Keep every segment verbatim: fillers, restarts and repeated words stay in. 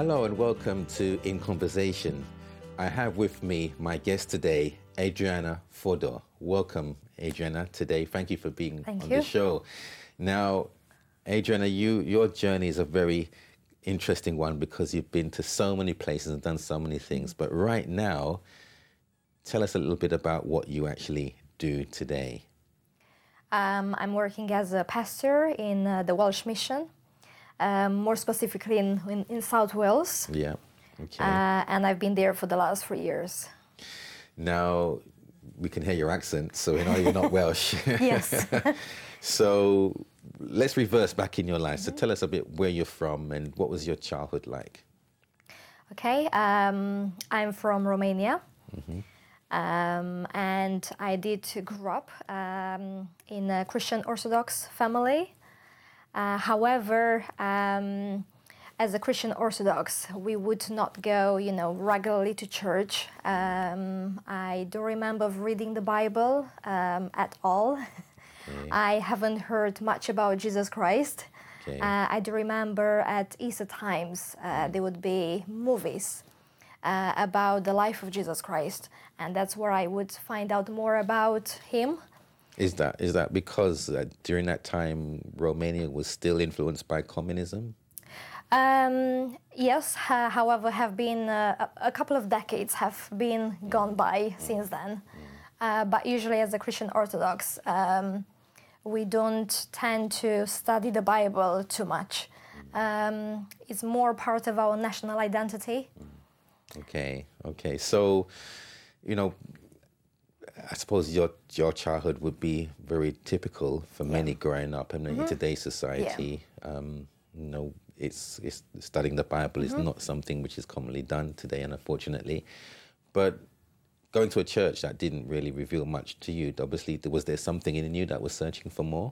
Hello and welcome to In Conversation. I have with me my guest today, Adriana Fodor. Welcome, Adriana, today. Thank you for being Thank on you. the show. Now, Adriana, you your journey is a very interesting one because you've been to so many places and done so many things. But right now, tell us a little bit about what you actually do today. Um, I'm working as a pastor in uh, the Welsh Mission, um, more specifically in, in, in South Wales. Yeah, okay. Uh, and I've been there for the last three years. Now, we can hear your accent, so we know you're not Welsh. Yes. So let's reverse back in your life. So tell us a bit where you're from and what was your childhood like? Okay, um, I'm from Romania. Mm-hmm. Um, and I did grow up um, in a Christian Orthodox family. Uh, however, um, as a Christian Orthodox, we would not go, you know, regularly to church. Um, I don't remember reading the Bible um, at all. Okay. I haven't heard much about Jesus Christ. Okay. Uh, I do remember at Easter times uh, there would be movies uh, about the life of Jesus Christ, and that's where I would find out more about him. Is that is that because uh, during that time Romania was still influenced by communism? Um, yes, uh, however, have been uh, a, a couple of decades have been gone by since then. Uh, but usually, as a Christian Orthodox, um, we don't tend to study the Bible too much. Um, it's more part of our national identity. Okay, okay. So, you know, I suppose your your childhood would be very typical for many Yeah. growing up. I mean, Mm-hmm. in today's society, um, you know, it's, it's studying the Bible Mm-hmm. is not something which is commonly done today, and unfortunately. But going to a church that didn't really reveal much to you. Obviously, was there something in you that was searching for more?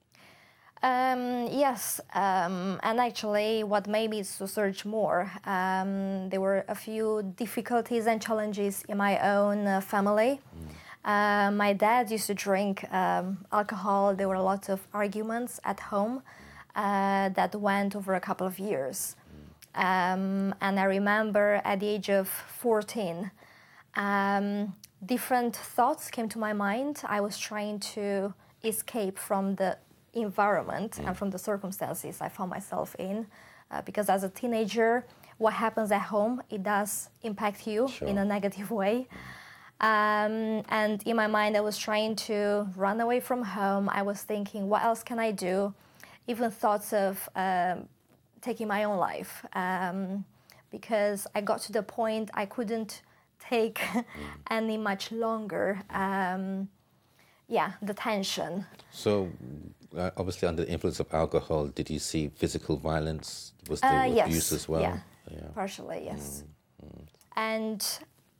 Um, yes, um, and actually, what made me to search more, um, there were a few difficulties and challenges in my own uh, family. Mm. Uh, my dad used to drink um, alcohol. There were a lot of arguments at home uh, that went over a couple of years. Um, and I remember at the age of fourteen, um, different thoughts came to my mind. I was trying to escape from the environment mm. and from the circumstances I found myself in, uh, because as a teenager, what happens at home, it does impact you Sure. in a negative way. Um, and in my mind, I was trying to run away from home. I was thinking, what else can I do? Even thoughts of um, taking my own life, um, because I got to the point I couldn't take mm. any much longer. Um, yeah, the tension. So, uh, obviously, under the influence of alcohol, did you see physical violence? Was there Uh, yes. abuse as well? Yeah, yeah. partially, yes. Mm, mm. And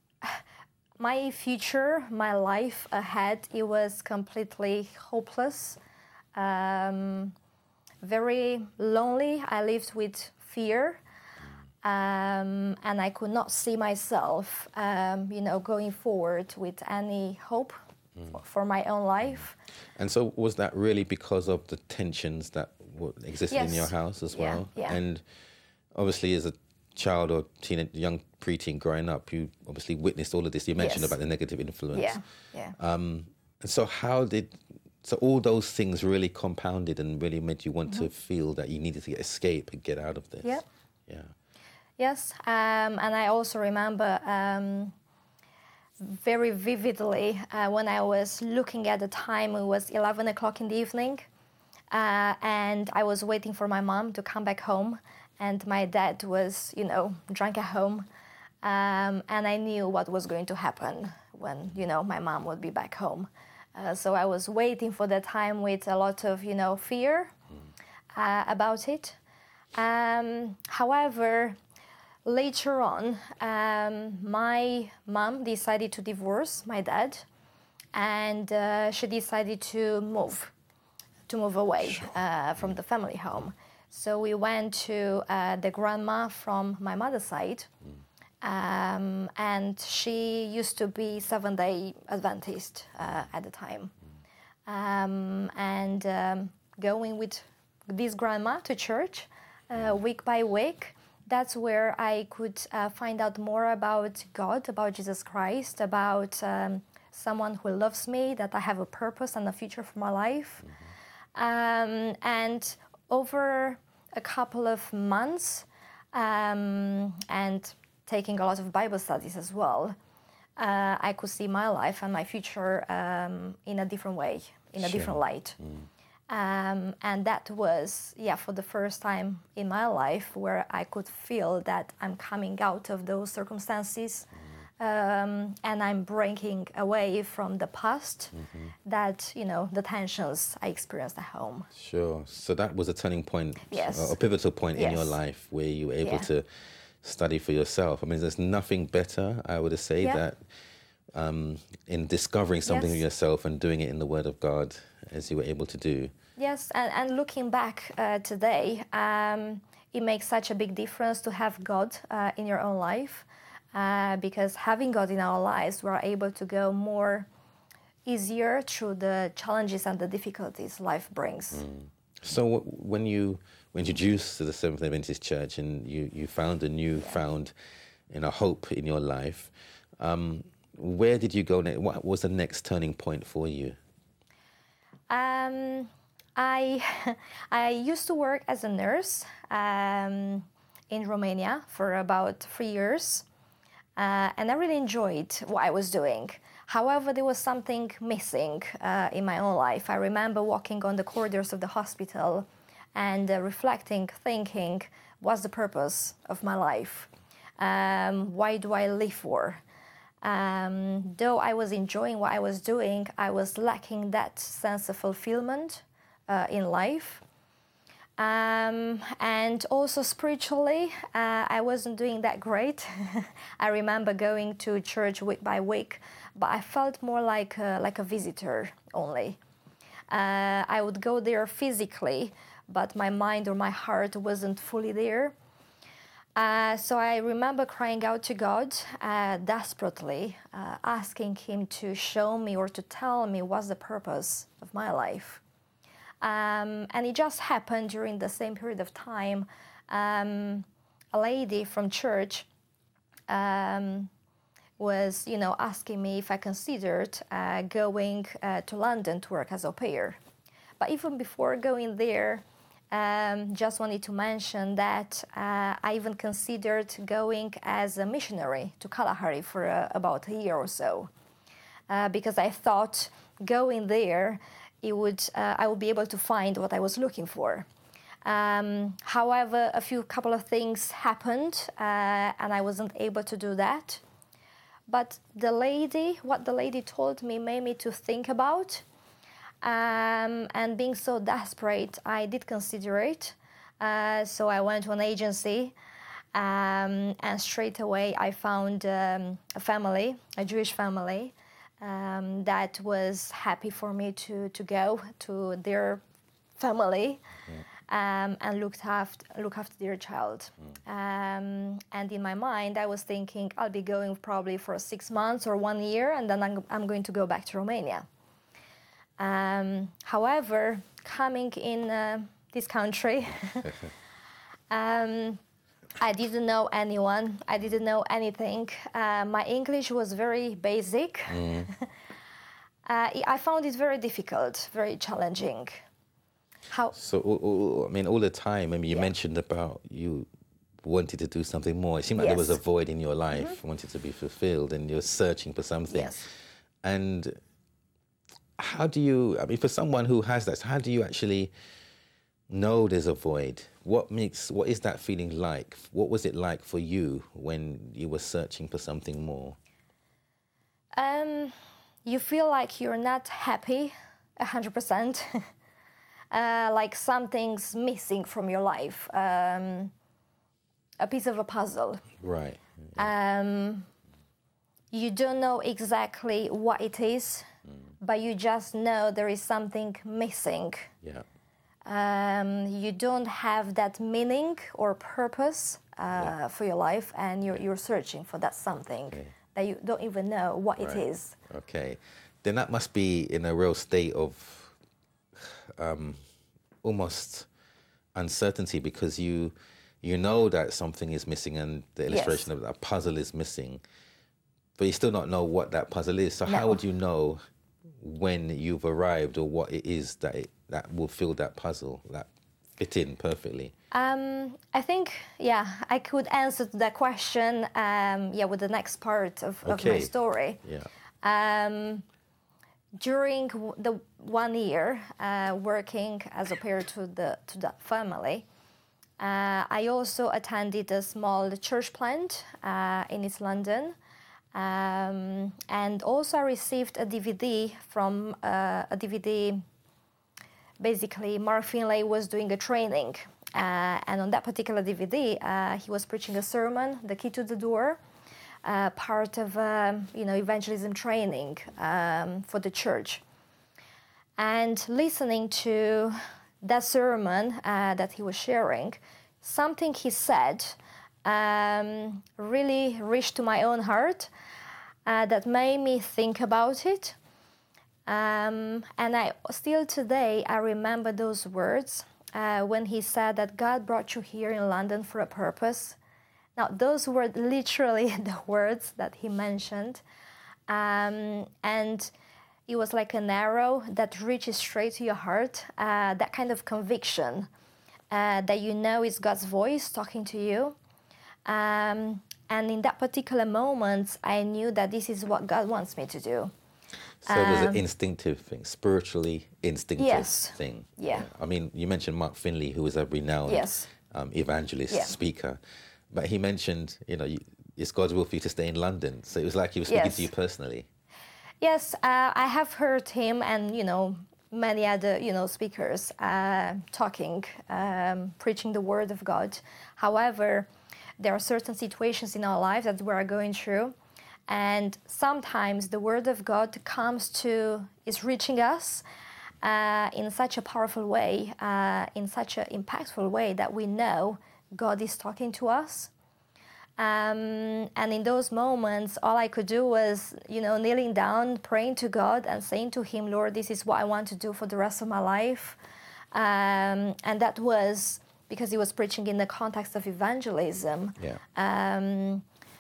my future, my life ahead, it was completely hopeless, um, very lonely. I lived with fear, um, and I could not see myself, um, you know, going forward with any hope mm. for my own life. And so was that really because of the tensions that existed Yes. in your house as well? Yeah, yeah. And obviously as a child or teen, young preteen growing up, you obviously witnessed all of this. You mentioned Yes. about the negative influence. Yeah, yeah. Um, and so how did, so all those things really compounded and really made you want mm-hmm. to feel that you needed to escape and get out of this? Yeah. Yeah. Yes, um, and I also remember um, very vividly uh, when I was looking at the time. It was eleven o'clock in the evening, uh, and I was waiting for my mom to come back home, and my dad was, you know, drunk at home, um, and I knew what was going to happen when, you know, my mom would be back home. Uh, so I was waiting for that time with a lot of, you know, fear uh, about it. Um, however, later on, um, my mom decided to divorce my dad, and uh, she decided to move, to move away Sure. uh, from the family home. So we went to uh, the grandma from my mother's side, um, and she used to be Seventh-day Adventist uh, at the time. Um, and um, going with this grandma to church uh, week by week, that's where I could uh, find out more about God, about Jesus Christ, about um, someone who loves me, that I have a purpose and a future for my life. Um, and over a couple of months, um, and taking a lot of Bible studies as well, uh, I could see my life and my future um, in a different way, in a Sure. different light. Um, and that was, yeah, for the first time in my life where I could feel that I'm coming out of those circumstances, um, and I'm breaking away from the past, that, you know, the tensions I experienced at home. Sure. So that was a turning point, Yes. a pivotal point in your Yes. life where you were able Yeah. to study for yourself. I mean, there's nothing better, I would say, Yeah. that um, in discovering something of Yes. yourself and doing it in the Word of God, as you were able to do. Yes, and, and looking back uh, today, um, it makes such a big difference to have God uh, in your own life, uh, because having God in our lives, we're able to go more easier through the challenges and the difficulties life brings. So w- when you were introduced to the Seventh-day Adventist Church and you, you found a new found you know, hope in your life, um, where did you go next? What was the next turning point for you? Um, I I used to work as a nurse um, in Romania for about three years, uh, and I really enjoyed what I was doing. However, there was something missing uh, in my own life. I remember walking on the corridors of the hospital and uh, reflecting, thinking, what's the purpose of my life? Um, why do I live for? Um, though I was enjoying what I was doing, I was lacking that sense of fulfillment uh, in life. Um, and also spiritually, uh, I wasn't doing that great. I remember going to church week by week, but I felt more like a, like a visitor only. Uh, I would go there physically, but my mind or my heart wasn't fully there. Uh, so I remember crying out to God uh, desperately, uh, asking Him to show me or to tell me what's the purpose of my life. Um, and it just happened during the same period of time. Um, a lady from church um, was, you know, asking me if I considered uh, going uh, to London to work as au pair. But even before going there, um, just wanted to mention that uh, I even considered going as a missionary to Kalahari for uh, about a year or so, uh, because I thought going there, it would uh, I would be able to find what I was looking for. Um, however, a few couple of things happened, uh, and I wasn't able to do that. But the lady, what the lady told me, made me to think about. Um, and being so desperate, I did consider it. Uh, so I went to an agency, um, and straight away I found um, a family, a Jewish family, um, that was happy for me to, to go to their family. Um, and looked after, look after their child. Mm. Um, and in my mind, I was thinking I'll be going probably for six months or one year, and then I'm, I'm going to go back to Romania. Um, however, coming in uh, this country, um, I didn't know anyone. I didn't know anything. Uh, my English was very basic. Mm. uh, I found it very difficult, very challenging. How? So, I mean, all the time, I mean, you yeah. mentioned about you wanted to do something more. It seemed like yes. there was a void in your life, mm-hmm. wanted to be fulfilled, and you're searching for something. Yes. And how do you, I mean, for someone who has that, how do you actually know there's a void? What makes, what is that feeling like? What was it like for you when you were searching for something more? Um, you feel like you're not happy one hundred percent. Uh, like something's missing from your life, um, a piece of a puzzle. Right. Yeah. Um, you don't know exactly what it is, mm. but you just know there is something missing. Yeah. Um, you don't have that meaning or purpose uh, yeah. for your life, and you're, you're searching for that something okay. that you don't even know what right. it is. Okay. Then that must be in a real state of Um, almost uncertainty, because you you know that something is missing and the illustration Yes. of that puzzle is missing, but you still not know what that puzzle is. So how No. would you know when you've arrived or what it is that it, that will fill that puzzle, that fit in perfectly? Um, I think, yeah, I could answer to that question, um, yeah, with the next part of, of my Okay. story. Yeah. Um, during w- the one year uh, working as a pair to the to that family, uh, I also attended a small church plant uh, in East London, um, and also I received a D V D from uh, a D V D. Basically, Mark Finlay was doing a training, uh, and on that particular D V D, uh, he was preaching a sermon, "The Key to the Door," uh, part of um, you know evangelism training um, for the church. And listening to that sermon uh, that he was sharing, something he said um, really reached to my own heart, uh, that made me think about it. Um, and I still today I remember those words uh, when he said that God brought you here in London for a purpose. Now those were literally the words that he mentioned, um, and it was like an arrow that reaches straight to your heart. Uh, that kind of conviction uh, that you know is God's voice talking to you. Um, and in that particular moment, I knew that this is what God wants me to do. So it was an Um, instinctive thing, spiritually instinctive Yes. thing. Yeah. I mean, you mentioned Mark Finley, who was a renowned Yes. um, evangelist, Yeah. speaker, but he mentioned, you know, you, it's God's will for you to stay in London. So it was like he was speaking Yes. to you personally. Yes, uh, I have heard him and, you know, many other, you know, speakers uh, talking, um, preaching the word of God. However, there are certain situations in our lives that we are going through, and sometimes the word of God comes to, is reaching us uh, in such a powerful way, uh, in such an impactful way that we know God is talking to us. Um, and in those moments, all I could do was, you know, kneeling down, praying to God and saying to Him, Lord, this is what I want to do for the rest of my life. Um, and that was because He was preaching in the context of evangelism. Yeah. Um,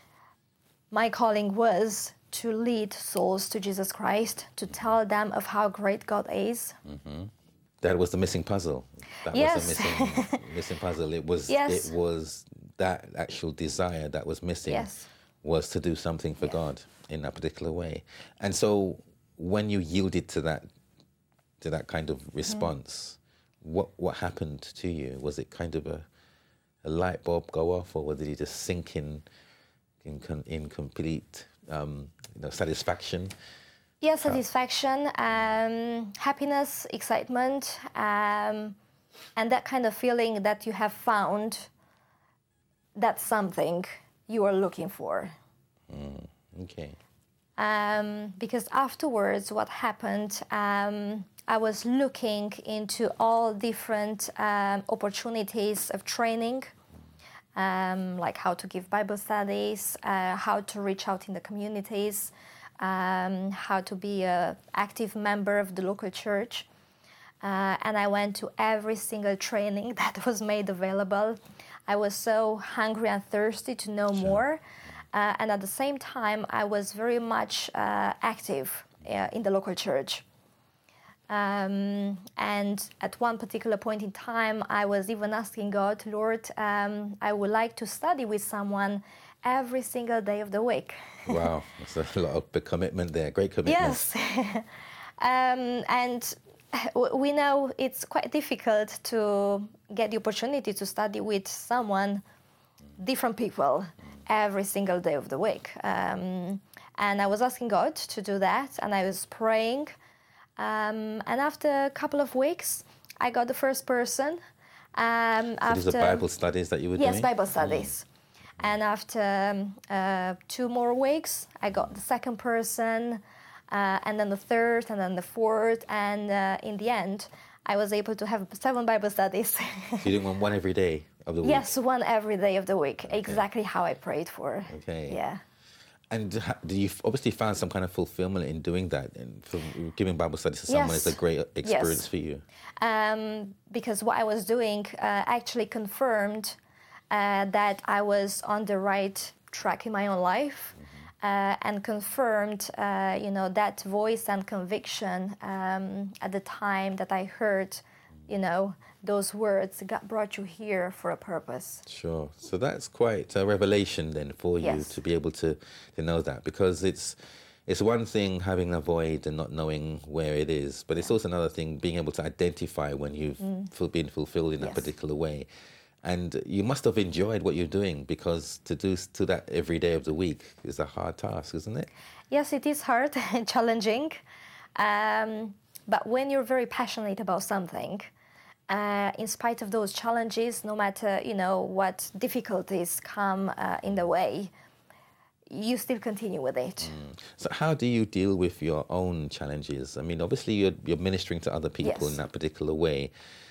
my calling was to lead souls to Jesus Christ, to tell them of how great God is. That was the missing puzzle. That Yes. was the missing, missing puzzle. It was, Yes. it was that actual desire that was missing, Yes. was to do something for God in that particular way. And so when you yielded to that, to that kind of response, what what happened to you? Was it kind of a, a light bulb go off, or did you just sink in in, con, in complete um, you know, satisfaction? Yeah, satisfaction, um, happiness, excitement, um, and that kind of feeling that you have found that something you are looking for. Okay. Um, because afterwards, what happened, um, I was looking into all different um, opportunities of training, um, like how to give Bible studies, uh, how to reach out in the communities, um, how to be an active member of the local church. Uh, and I went to every single training that was made available. I was so hungry and thirsty to know more. Uh, and at the same time, I was very much uh, active uh, in the local church. Um, and at one particular point in time, I was even asking God, Lord, um, I would like to study with someone every single day of the week. Wow, that's a lot of big commitment there. Great commitment. Yes. um, and w- we know it's quite difficult to get the opportunity to study with someone, different people, every single day of the week. Um, and I was asking God to do that, and I was praying. Um, and after a couple of weeks, I got the first person. Um, So after these are Bible studies that you were yes, doing? Bible studies. And after um, uh, two more weeks, I got the second person, uh, and then the third, and then the fourth. And uh, in the end, I was able to have seven Bible studies. So you're doing one, one every day of the week? Yes, one every day of the week. Exactly how I prayed for. Okay. Yeah. And ha- do you f- obviously found some kind of fulfillment in doing that, and from giving Bible studies to someone Yes. is a great experience Yes. for you? Um, because what I was doing uh, actually confirmed uh, that I was on the right track in my own life, uh, and confirmed, uh, you know, that voice and conviction um, at the time that I heard, you know, those words. God brought you here for a purpose. Sure. So that's quite a revelation then for you Yes. to be able to, to know that, because it's it's one thing having a void and not knowing where it is, but it's also another thing being able to identify when you've ful- been fulfilled in a Yes. particular way. And you must have enjoyed what you're doing, because to do s- to that every day of the week is a hard task, isn't it? Yes, it is hard and challenging, um, but when you're very passionate about something, uh, in spite of those challenges, no matter, you know, what difficulties come uh, in the way, you still continue with it. So how do you deal with your own challenges? I mean, obviously you're you're ministering to other people Yes. in that particular way,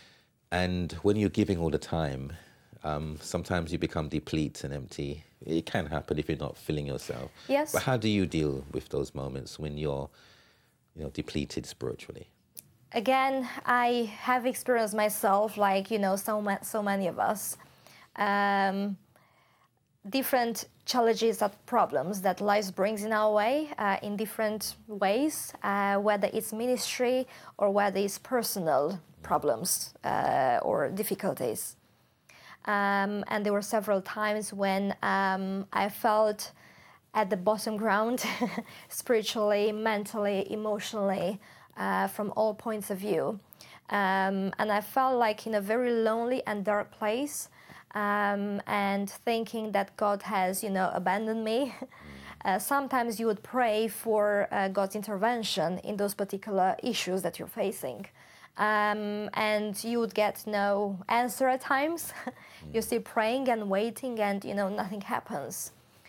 and when you're giving all the time, um, sometimes you become depleted and empty. It can happen if you're not filling yourself. Yes. But how do you deal with those moments when you're, you know, depleted spiritually? Again, I have experienced myself, like, you know, so, ma- so many of us, um, different challenges and problems that life brings in our way uh, in different ways, uh, whether it's ministry or whether it's personal problems uh, or difficulties. Um, and there were several times when um, I felt at the bottom ground, spiritually, mentally, emotionally, uh, from all points of view. Um, and I felt like in a very lonely and dark place, um, and thinking that God has, you know, abandoned me. Uh, sometimes you would pray for uh, God's intervention in those particular issues that you're facing. Um, and you would get no answer at times. You're still praying and waiting, and, you know, nothing happens.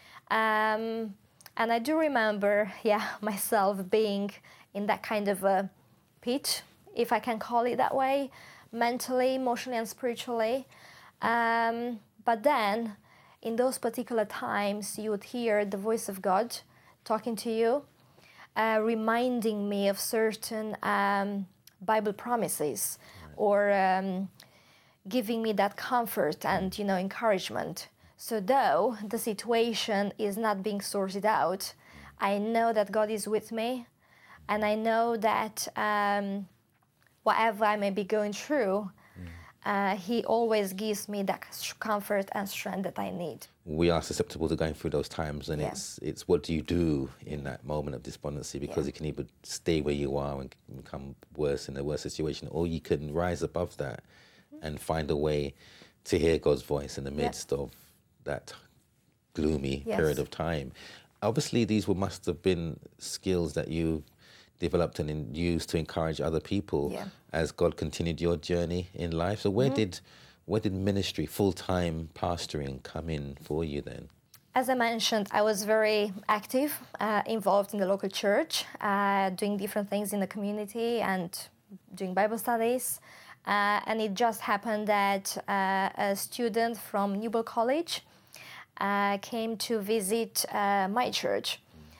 Um, and I do remember, yeah, myself being in that kind of a pit, if I can call it that way, mentally, emotionally, and spiritually. Um, but then, in those particular times, you would hear the voice of God talking to you, uh, reminding me of certain um, Bible promises, or um, giving me that comfort and, you know, encouragement. So though the situation is not being sorted out, I know that God is with me, and I know that um, whatever I may be going through, uh, He always gives me that comfort and strength that I need. We are susceptible to going through those times, and Yeah. it's it's what do you do in that moment of despondency, because Yeah. it can either stay where you are and become worse in a worse situation, or you can rise above that and find a way to hear God's voice in the Yeah. midst of that gloomy Yes. period of time. Obviously, these were, must have been skills that you developed and in, used to encourage other people Yeah. as God continued your journey in life. So where did where did ministry, full-time pastoring, come in for you then? As I mentioned, I was very active, uh, involved in the local church, uh, doing different things in the community and doing Bible studies. Uh, and it just happened that uh, a student from Newell College uh, came to visit uh, my church.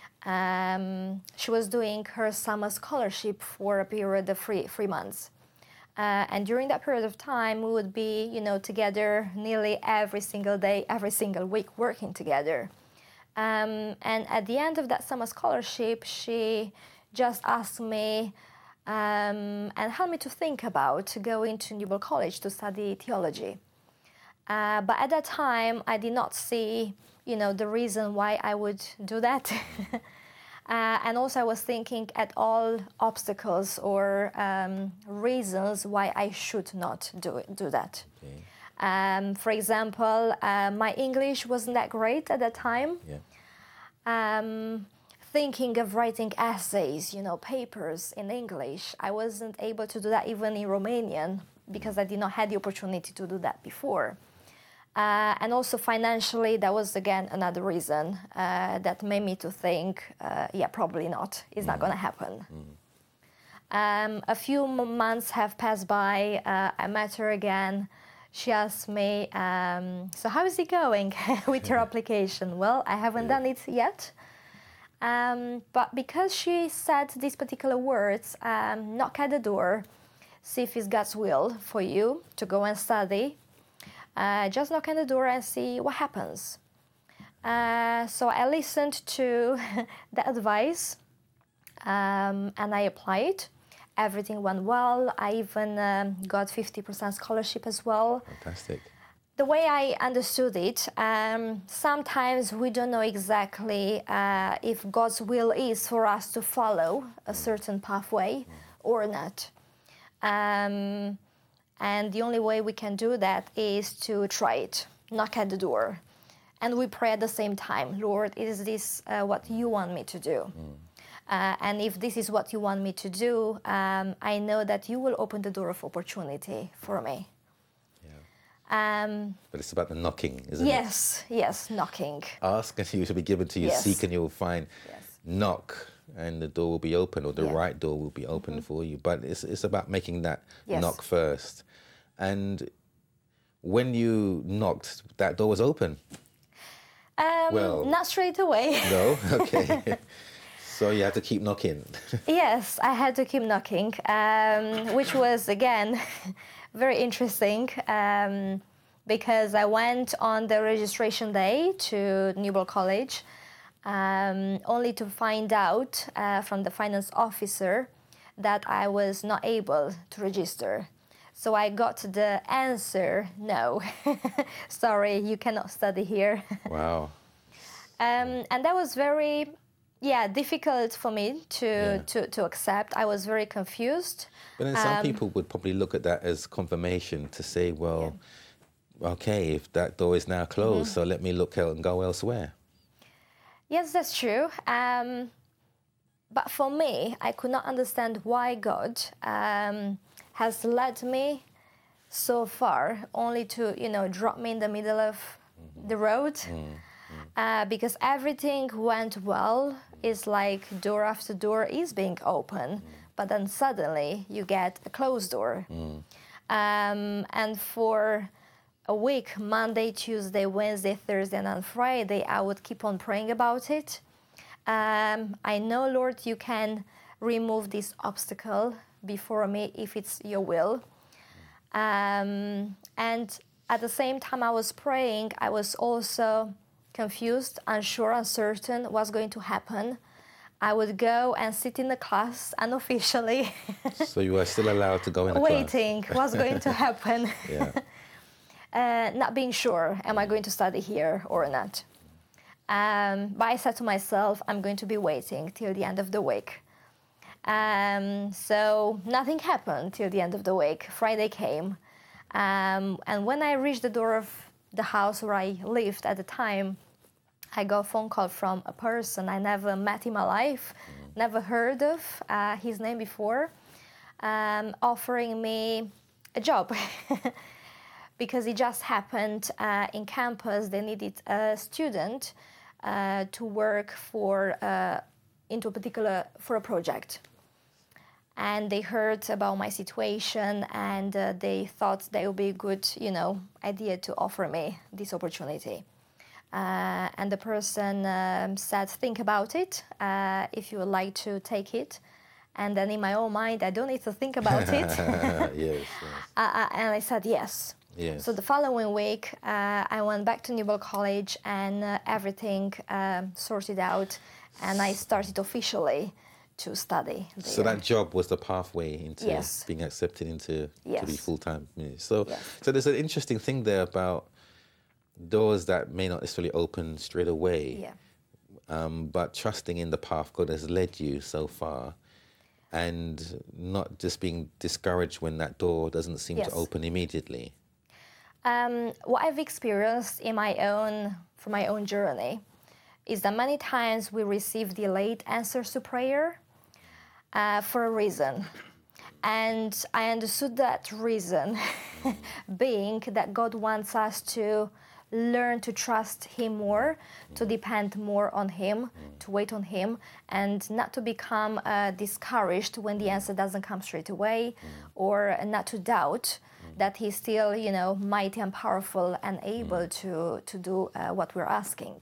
Um, she was doing her summer scholarship for a period of three, three months. Uh, and during that period of time, we would be, you know, together nearly every single day, every single week, working together. Um, and at the end of that summer scholarship, she just asked me um, and helped me to think about going to Newell College to study theology. Uh, but at that time, I did not see, you know, the reason why I would do that. Uh, and also, I was thinking at all obstacles or um, reasons why I should not do it, do that. Okay. Um, for example, uh, my English wasn't that great at that time. Yeah. Um, thinking of writing essays, you know, papers in English, I wasn't able to do that even in Romanian because I did not have the opportunity to do that before. Uh, and also financially, that was again another reason uh, that made me to think, uh, yeah, probably not. It's not going to happen. Um, a few m- months have passed by. Uh, I met her again. She asked me, um, so how is it going with your application? Well, I haven't done it yet. Um, but because she said these particular words, um, knock at the door, see if it's God's will for you to go and study. Uh, just knock on the door and see what happens. Uh, so I listened to the advice um, and I applied. Everything went well. I even um, got fifty percent scholarship as well. Fantastic. The way I understood it, um, sometimes we don't know exactly uh, if God's will is for us to follow a certain pathway or not. Um, and the only way we can do that is to try it, knock at the door. And we pray at the same time, Lord, is this uh, what you want me to do? Mm. Uh, and if this is what you want me to do, um, I know that you will open the door of opportunity for me. Um, but it's about the knocking, isn't yes, it? Yes, yes, knocking. Ask and you shall be given to you. Yes. Seek and you will find. Yes. Knock and the door will be open, or the Yeah. right door will be open mm-hmm. for you. But it's it's about making that yes. knock first. And when you knocked, that door was open. Um, well, not straight away. No, okay. So you had to keep knocking. Yes, I had to keep knocking, um, which was again very interesting um, because I went on the registration day to Newbold College, um, only to find out uh, from the finance officer that I was not able to register. So I got the answer, no, sorry, you cannot study here. Wow. um, and that was very, yeah, difficult for me to, yeah. to, to accept. I was very confused. But then some um, people would probably look at that as confirmation to say, well, yeah. okay, if that door is now closed, mm-hmm. so let me look out and go elsewhere. Yes, that's true. Um, but for me, I could not understand why God um, has led me so far only to, you know, drop me in the middle of mm-hmm. the road. Mm-hmm. Uh, because everything went well. It's like door after door is being open, mm. but then suddenly you get a closed door. Mm. Um, and for a week, Monday, Tuesday, Wednesday, Thursday, and on Friday, I would keep on praying about it. Um, I know, Lord, you can remove this obstacle before me if it's your will. Um, and at the same time I was praying, I was also confused, unsure, uncertain what's going to happen. I would go and sit in the class unofficially. So you were still allowed to go in the waiting class? what's going to happen. Yeah. uh, not being sure, am I going to study here or not? Um, but I said to myself, I'm going to be waiting till the end of the week. Um, so nothing happened till the end of the week. Friday came. Um, and when I reached the door of the house where I lived at the time, I got a phone call from a person I never met in my life, mm. never heard of uh, his name before, um, offering me a job. Because it just happened uh, in campus, they needed a student uh, to work for uh, into a particular for a project. And they heard about my situation, and uh, they thought that it would be a good, you know, idea to offer me this opportunity. Uh, and the person um, said, think about it, uh, if you would like to take it. And then in my own mind, I don't need to think about it. yes, yes. Uh, and I said yes. Yes. So the following week, uh, I went back to Newbold College, and uh, everything um, sorted out, and I started officially to study there. So that job was the pathway into yes. being accepted into yes. to be full-time. So, yes. so there's an interesting thing there about doors that may not necessarily open straight away, yeah. um, but trusting in the path God has led you so far, and not just being discouraged when that door doesn't seem yes. to open immediately. Um, what I've experienced in my own, for my own journey, is that many times we receive delayed answers to prayer uh, for a reason. And I understood that reason being that God wants us to learn to trust Him more, to depend more on Him, to wait on Him, and not to become uh, discouraged when the answer doesn't come straight away, or not to doubt that He's still, you know, mighty and powerful and able to, to do uh, what we're asking.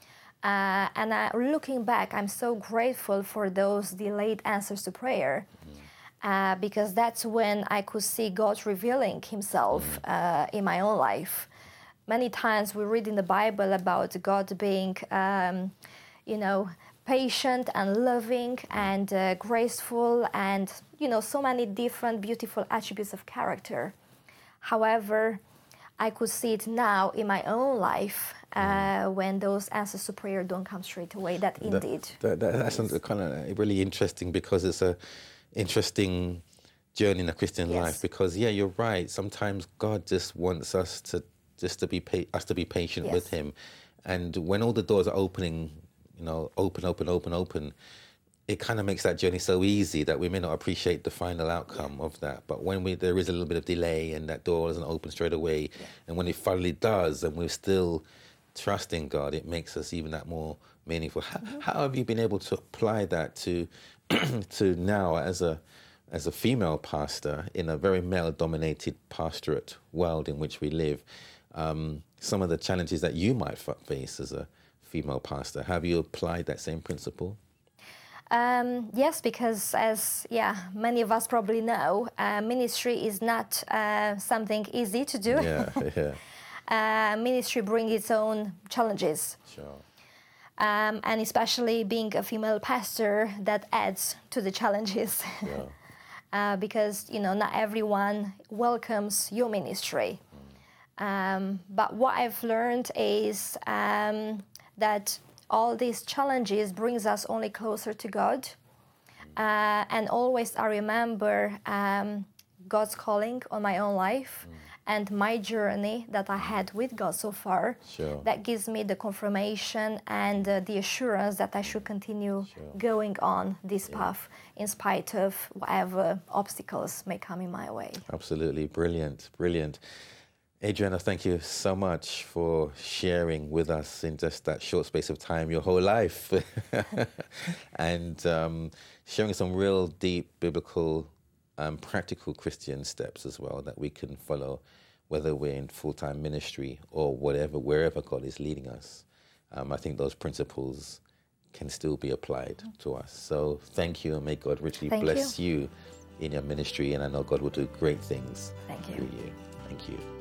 Uh, and uh, looking back, I'm so grateful for those delayed answers to prayer, uh, because that's when I could see God revealing Himself uh, in my own life. many times we read in the Bible about God being, um, you know, patient and loving and uh, graceful and, you know, so many different beautiful attributes of character. However, I could see it now in my own life uh, when those answers to prayer don't come straight away, that indeed. That, that, that's kind of really interesting, because it's a interesting journey in a Christian Yes. life, because, yeah, you're right. Sometimes God just wants us to just to be pa- us to be patient Yes. with him. And when all the doors are opening, you know, open, open, open, open, it kind of makes that journey so easy that we may not appreciate the final outcome of that. But when we, there is a little bit of delay and that door doesn't open straight away, Yeah. and when it finally does and we're still trusting God, it makes us even that more meaningful. How, Mm-hmm. how have you been able to apply that to to now as a as a female pastor in a very male-dominated pastorate world in which we live? Um, some of the challenges that you might f- face as a female pastor, have you applied that same principle? Um, yes, because as yeah, many of us probably know, uh, ministry is not uh, something easy to do. Yeah, yeah, uh, ministry brings its own challenges, sure. um, and especially being a female pastor, that adds to the challenges. Yeah. uh, because you know not everyone welcomes your ministry. Um, but what I've learned is um, that all these challenges brings us only closer to God. Uh, and always I remember um, God's calling on my own life and my journey that I had with God so far. Sure. That gives me the confirmation and uh, the assurance that I should continue Sure. going on this path in spite of whatever obstacles may come in my way. Absolutely. Brilliant. Brilliant. Adriana, thank you so much for sharing with us in just that short space of time your whole life and um, sharing some real deep biblical um, practical Christian steps as well that we can follow, whether we're in full-time ministry or whatever, wherever God is leading us. Um, I think those principles can still be applied to us. So thank you, and may God richly Thank bless you. you in your ministry, and I know God will do great things Thank you. through you. Thank you.